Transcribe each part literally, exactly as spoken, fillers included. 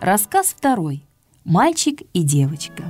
Рассказ второй. Мальчик и девочка.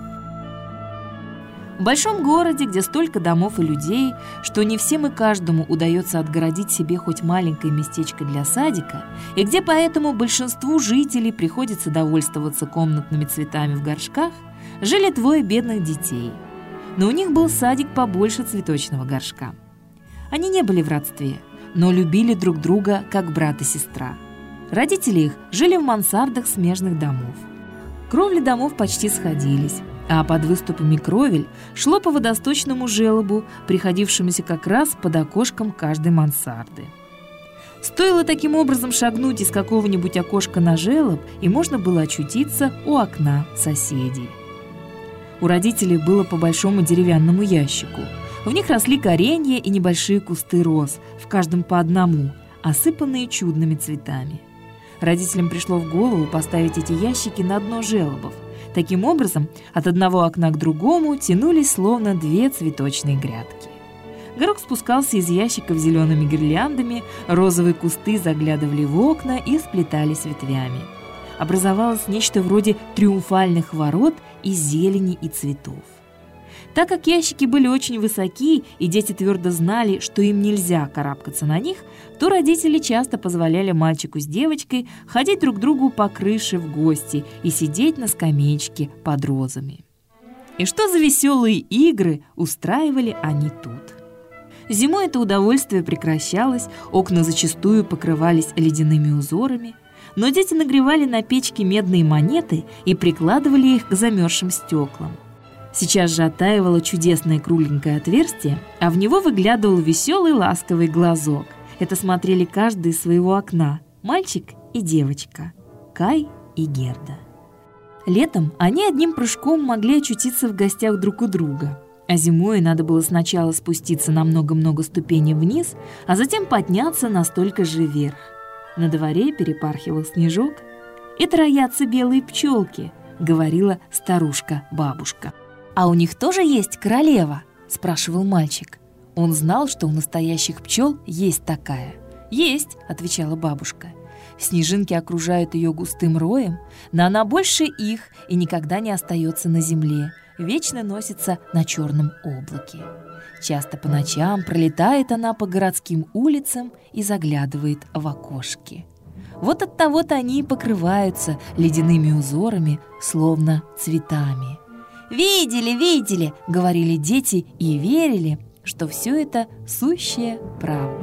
В большом городе, где столько домов и людей, что не всем и каждому удается отгородить себе хоть маленькое местечко для садика, и где поэтому большинству жителей приходится довольствоваться комнатными цветами в горшках, жили двое бедных детей. Но у них был садик побольше цветочного горшка. Они не были в родстве, но любили друг друга как брат и сестра. Родители их жили в мансардах смежных домов. Кровли домов почти сходились, а под выступами кровель шло по водосточному желобу, приходившемуся как раз под окошком каждой мансарды. Стоило таким образом шагнуть из какого-нибудь окошка на желоб, и можно было очутиться у окна соседей. У родителей было по большому деревянному ящику. В них росли коренья и небольшие кусты роз, в каждом по одному, осыпанные чудными цветами. Родителям пришло в голову поставить эти ящики на дно желобов. Таким образом, от одного окна к другому тянулись словно две цветочные грядки. Горох спускался из ящиков зелеными гирляндами, розовые кусты заглядывали в окна и сплетались ветвями. Образовалось нечто вроде триумфальных ворот из зелени и цветов. Так как ящики были очень высоки, и дети твердо знали, что им нельзя карабкаться на них, то родители часто позволяли мальчику с девочкой ходить друг к другу по крыше в гости и сидеть на скамеечке под розами. И что за веселые игры устраивали они тут! Зимой это удовольствие прекращалось, окна зачастую покрывались ледяными узорами, но дети нагревали на печке медные монеты и прикладывали их к замерзшим стеклам. Сейчас же оттаивало чудесное кругленькое отверстие, а в него выглядывал веселый ласковый глазок. Это смотрели каждый из своего окна – мальчик и девочка, Кай и Герда. Летом они одним прыжком могли очутиться в гостях друг у друга, а зимой надо было сначала спуститься на много-много ступеней вниз, а затем подняться настолько же вверх. На дворе перепархивал снежок, и роятся белые пчелки, говорила старушка-бабушка. «А у них тоже есть королева?» – спрашивал мальчик. Он знал, что у настоящих пчел есть такая. «Есть», – отвечала бабушка. «Снежинки окружают ее густым роем, но она больше их и никогда не остается на земле, вечно носится на черном облаке. Часто по ночам пролетает она по городским улицам и заглядывает в окошки. Вот от того-то они и покрываются ледяными узорами, словно цветами». «Видели, видели!» — говорили дети и верили, что все это сущая правда.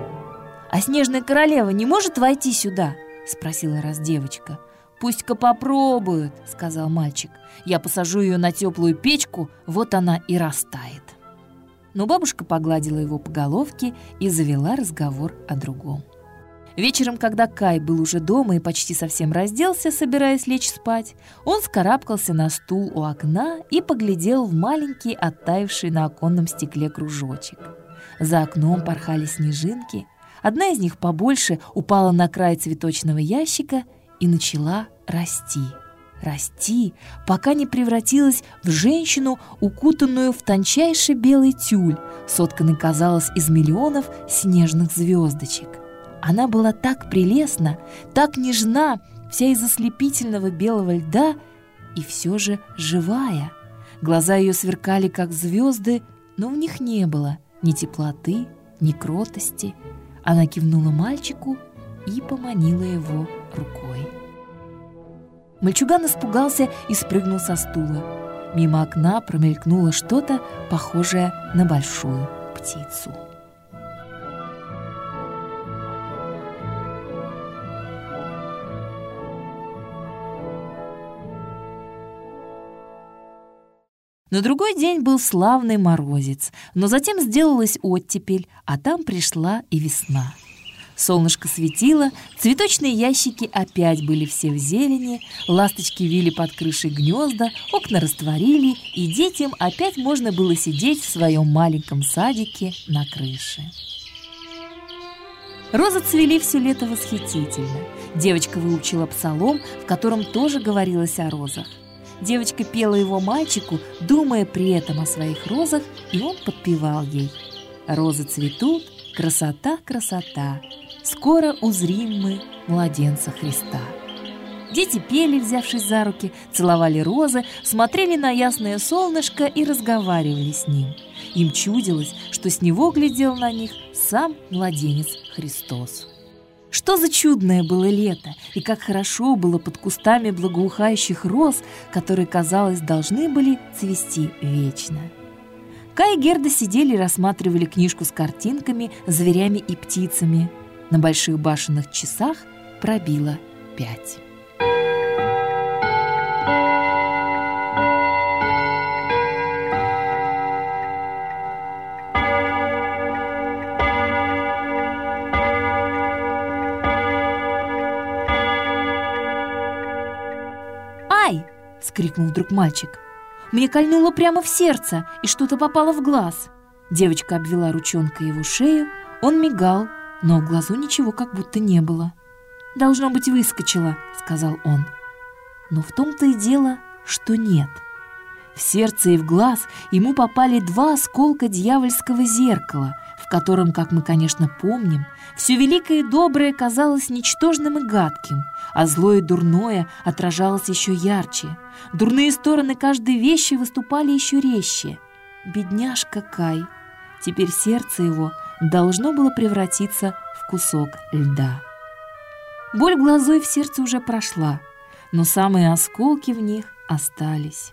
«А снежная королева не может войти сюда?» — спросила раз девочка. «Пусть-ка попробует», — сказал мальчик. «Я посажу ее на теплую печку, вот она и растает». Но бабушка погладила его по головке и завела разговор о другом. Вечером, когда Кай был уже дома и почти совсем разделся, собираясь лечь спать, он вскарабкался на стул у окна и поглядел в маленький, оттаивший на оконном стекле кружочек. За окном порхали снежинки. Одна из них побольше упала на край цветочного ящика и начала расти. Расти, пока не превратилась в женщину, укутанную в тончайший белый тюль, сотканный, казалось, из миллионов снежных звездочек. Она была так прелестна, так нежна, вся из ослепительного белого льда, и все же живая. Глаза ее сверкали, как звезды, но в них не было ни теплоты, ни кротости. Она кивнула мальчику и поманила его рукой. Мальчуган испугался и спрыгнул со стула. Мимо окна промелькнуло что-то, похожее на большую птицу. На другой день был славный морозец, но затем сделалась оттепель, а там пришла и весна. Солнышко светило, цветочные ящики опять были все в зелени, ласточки вили под крышей гнезда, окна растворили, и детям опять можно было сидеть в своем маленьком садике на крыше. Розы цвели все лето восхитительно. Девочка выучила псалом, в котором тоже говорилось о розах. Девочка пела его мальчику, думая при этом о своих розах, и он подпевал ей: «Розы цветут, красота, красота, скоро узрим мы младенца Христа». Дети пели, взявшись за руки, целовали розы, смотрели на ясное солнышко и разговаривали с ним. Им чудилось, что с него глядел на них сам младенец Христос. Что за чудное было лето, и как хорошо было под кустами благоухающих роз, которые, казалось, должны были цвести вечно. Кай и Герда сидели и рассматривали книжку с картинками, зверями и птицами. На больших башенных часах пробило пять. «Ай!» — вскрикнул вдруг мальчик. «Мне кольнуло прямо в сердце, и что-то попало в глаз». Девочка обвела ручонкой его шею, он мигал, но в глазу ничего как будто не было. «Должно быть, выскочило», — сказал он. Но в том-то и дело, что нет. В сердце и в глаз ему попали два осколка дьявольского зеркала, в котором, как мы, конечно, помним, все великое и доброе казалось ничтожным и гадким, а злое и дурное отражалось еще ярче. Дурные стороны каждой вещи выступали еще резче. Бедняжка Кай. Теперь сердце его должно было превратиться в кусок льда. Боль в глазу и в сердце уже прошла, но самые осколки в них остались.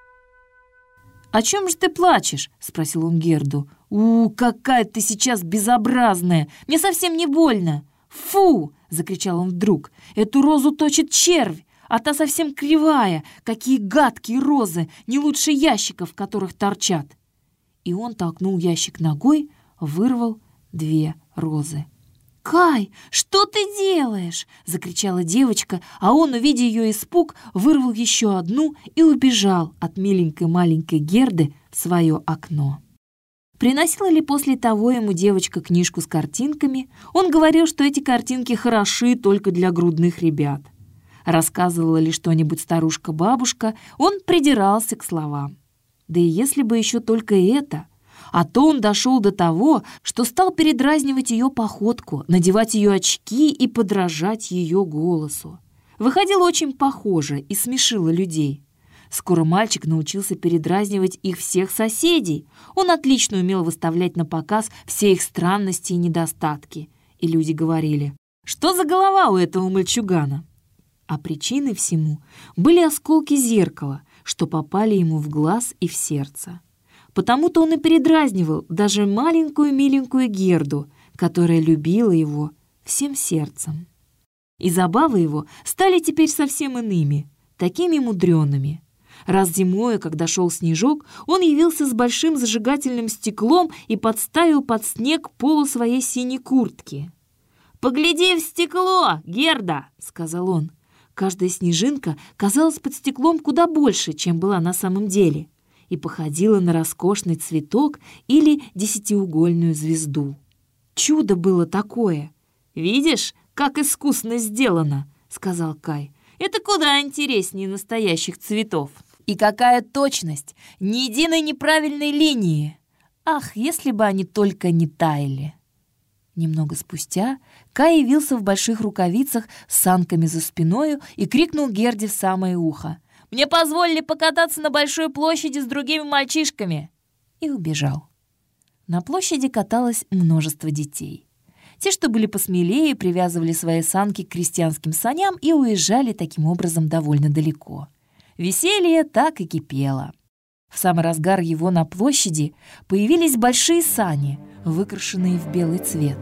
«О чем же ты плачешь?» — спросил он Герду. «У, какая ты сейчас безобразная! Мне совсем не больно!» «Фу!» — закричал он вдруг. «Эту розу точит червь, а та совсем кривая! Какие гадкие розы! Не лучше ящиков, в которых торчат!» И он толкнул ящик ногой, вырвал две розы. «Кай, что ты делаешь?» — закричала девочка, а он, увидя ее испуг, вырвал еще одну и убежал от миленькой маленькой Герды в свое окно. Приносила ли после того ему девочка книжку с картинками, он говорил, что эти картинки хороши только для грудных ребят. Рассказывала ли что-нибудь старушка-бабушка, он придирался к словам. Да и если бы еще только это... А то он дошел до того, что стал передразнивать ее походку, надевать ее очки и подражать ее голосу. Выходило очень похоже и смешило людей. Скоро мальчик научился передразнивать их всех соседей. Он отлично умел выставлять на показ все их странности и недостатки. И люди говорили: «Что за голова у этого мальчугана?» А причиной всему были осколки зеркала, что попали ему в глаз и в сердце. Потому-то он и передразнивал даже маленькую миленькую Герду, которая любила его всем сердцем. И забавы его стали теперь совсем иными, такими мудреными. Раз зимой, когда шел снежок, он явился с большим зажигательным стеклом и подставил под снег полу своей синей куртки. «Погляди в стекло, Герда!» — сказал он. Каждая снежинка казалась под стеклом куда больше, чем была на самом деле, и походила на роскошный цветок или десятиугольную звезду. Чудо было такое! «Видишь, как искусно сделано!» — сказал Кай. «Это куда интереснее настоящих цветов. И какая точность! Ни единой неправильной линии! Ах, если бы они только не таяли!» Немного спустя Кай явился в больших рукавицах с санками за спиною и крикнул Герде в самое ухо: «Мне позволили покататься на большой площади с другими мальчишками!» И убежал. На площади каталось множество детей. Те, что были посмелее, привязывали свои санки к крестьянским саням и уезжали таким образом довольно далеко. Веселье так и кипело. В самый разгар его на площади появились большие сани, выкрашенные в белый цвет.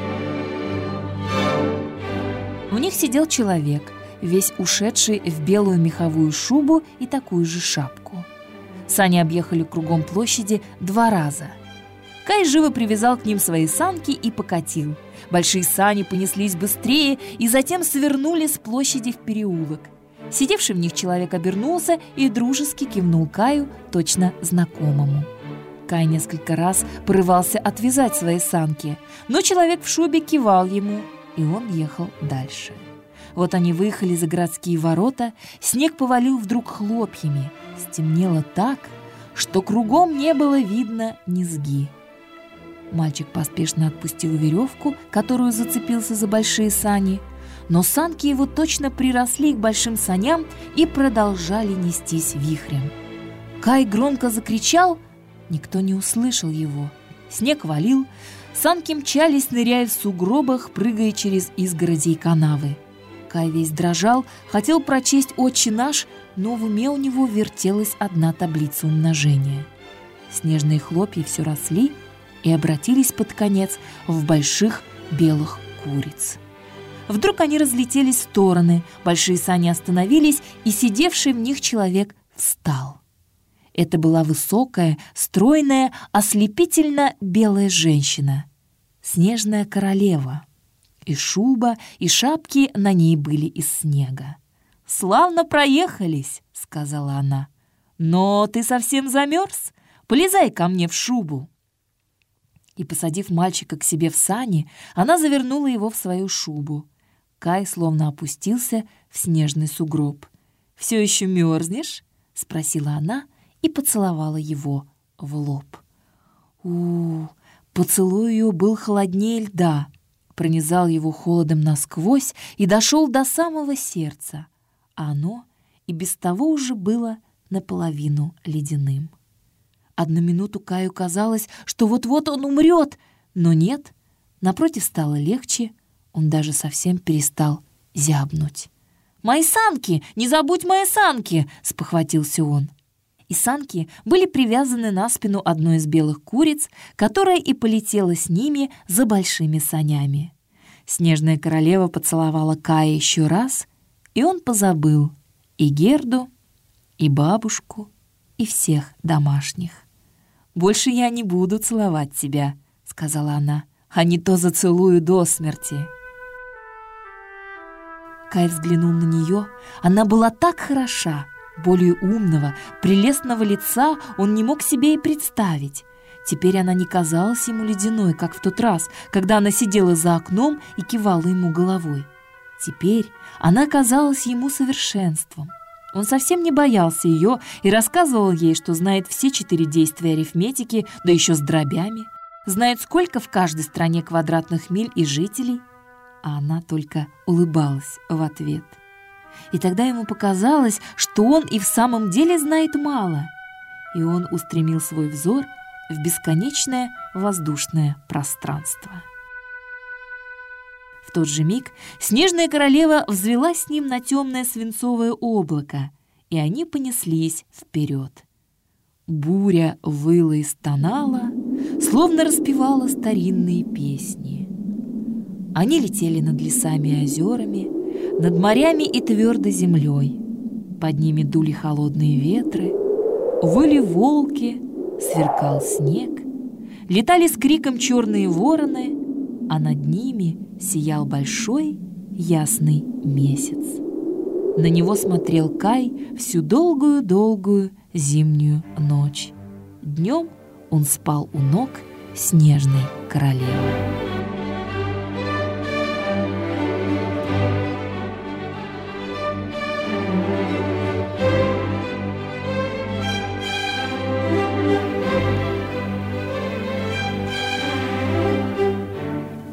В них сидел человек, весь ушедший в белую меховую шубу и такую же шапку. Сани объехали кругом площади два раза. Кай живо привязал к ним свои санки и покатил. Большие сани понеслись быстрее и затем свернули с площади в переулок. Сидевший в них человек обернулся и дружески кивнул Каю, точно знакомому. Кай несколько раз порывался отвязать свои санки, но человек в шубе кивал ему, и он ехал дальше. Вот они выехали за городские ворота, снег повалил вдруг хлопьями, стемнело так, что кругом не было видно низги. Мальчик поспешно отпустил веревку, которую зацепился за большие сани, но санки его точно приросли к большим саням и продолжали нестись вихрем. Кай громко закричал, никто не услышал его. Снег валил, санки мчались, ныряя в сугробах, прыгая через изгороди и канавы. Кай весь дрожал, хотел прочесть «Отче наш», но в уме у него вертелась одна таблица умножения. Снежные хлопья все росли и обратились под конец в больших белых куриц. Вдруг они разлетелись в стороны, большие сани остановились, и сидевший в них человек встал. Это была высокая, стройная, ослепительно белая женщина, снежная королева. И шуба, и шапки на ней были из снега. «Славно проехались», — сказала она. «Но ты совсем замерз? Полезай ко мне в шубу». И, посадив мальчика к себе в сани, она завернула его в свою шубу. Кай словно опустился в снежный сугроб. «Все еще мерзнешь?» — спросила она и поцеловала его в лоб. У-у-у, поцелуй ее был холоднее льда, пронизал его холодом насквозь и дошел до самого сердца, а оно и без того уже было наполовину ледяным. Одну минуту Каю казалось, что вот-вот он умрет, но нет, напротив стало легче, он даже совсем перестал зябнуть. «Мои санки! Не забудь мои санки!» — спохватился он. И санки были привязаны на спину одной из белых куриц, которая и полетела с ними за большими санями. Снежная королева поцеловала Кая еще раз, и он позабыл и Герду, и бабушку, и всех домашних. «Больше я не буду целовать тебя», — сказала она, «а не то зацелую до смерти». Кай взглянул на нее. Она была так хороша. Более умного, прелестного лица он не мог себе и представить. Теперь она не казалась ему ледяной, как в тот раз, когда она сидела за окном и кивала ему головой. Теперь она казалась ему совершенством. Он совсем не боялся ее и рассказывал ей, что знает все четыре действия арифметики, да еще с дробями, знает, сколько в каждой стране квадратных миль и жителей, а она только улыбалась в ответ. И тогда ему показалось, что он и в самом деле знает мало, и он устремил свой взор в бесконечное воздушное пространство. В тот же миг снежная королева взвелась с ним на темное свинцовое облако, и они понеслись вперед. Буря выла и стонала, словно распевала старинные песни. Они летели над лесами и озерами, над морями и твердой землей. Под ними дули холодные ветры, выли волки, сверкал снег, летали с криком черные вороны, а над ними сиял большой ясный месяц. На него смотрел Кай всю долгую-долгую зимнюю ночь. Днем он спал у ног снежной королевы.